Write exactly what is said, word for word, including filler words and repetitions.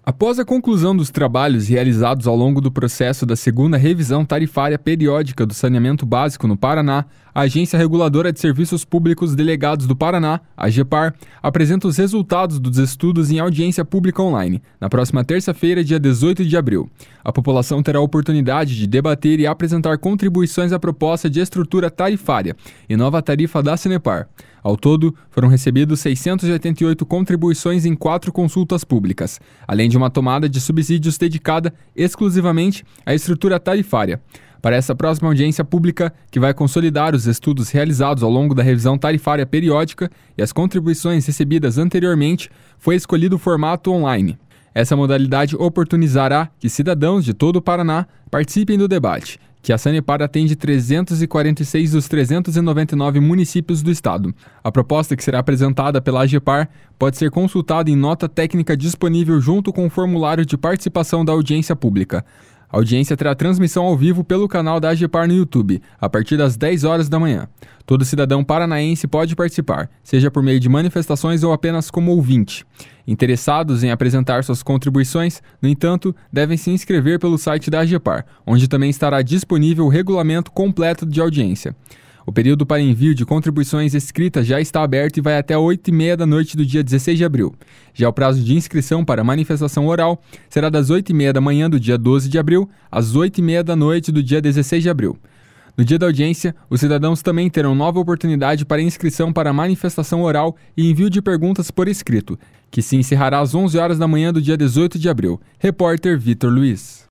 Após a conclusão dos trabalhos realizados ao longo do processo da segunda revisão tarifária periódica do saneamento básico no Paraná, a Agência Reguladora de Serviços Públicos Delegados do Paraná, a AGEPAR, apresenta os resultados dos estudos em audiência pública online, na próxima terça-feira, dia dezoito de abril. A população terá a oportunidade de debater e apresentar contribuições à proposta de estrutura tarifária e nova tarifa da Sanepar. Ao todo, foram recebidos seiscentas e oitenta e oito contribuições em quatro consultas públicas, além de uma tomada de subsídios dedicada exclusivamente à estrutura tarifária. Para essa próxima audiência pública, que vai consolidar os estudos realizados ao longo da revisão tarifária periódica e as contribuições recebidas anteriormente, foi escolhido o formato online. Essa modalidade oportunizará que cidadãos de todo o Paraná participem do debate, que a Sanepar atende trezentos e quarenta e seis dos trezentos e noventa e nove municípios do estado. A proposta, que será apresentada pela AGEPAR, pode ser consultada em nota técnica disponível junto com o formulário de participação da audiência pública. A audiência terá transmissão ao vivo pelo canal da AGEPAR no YouTube, a partir das dez horas da manhã. Todo cidadão paranaense pode participar, seja por meio de manifestações ou apenas como ouvinte. Interessados em apresentar suas contribuições, no entanto, devem se inscrever pelo site da AGEPAR, onde também estará disponível o regulamento completo de audiência. O período para envio de contribuições escritas já está aberto e vai até oito e meia da noite do dia dezesseis de abril. Já o prazo de inscrição para manifestação oral será das oito e meia da manhã do dia doze de abril às oito e meia da noite do dia dezesseis de abril. No dia da audiência, os cidadãos também terão nova oportunidade para inscrição para manifestação oral e envio de perguntas por escrito, que se encerrará às onze horas da manhã do dia dezoito de abril. Repórter Vitor Luiz.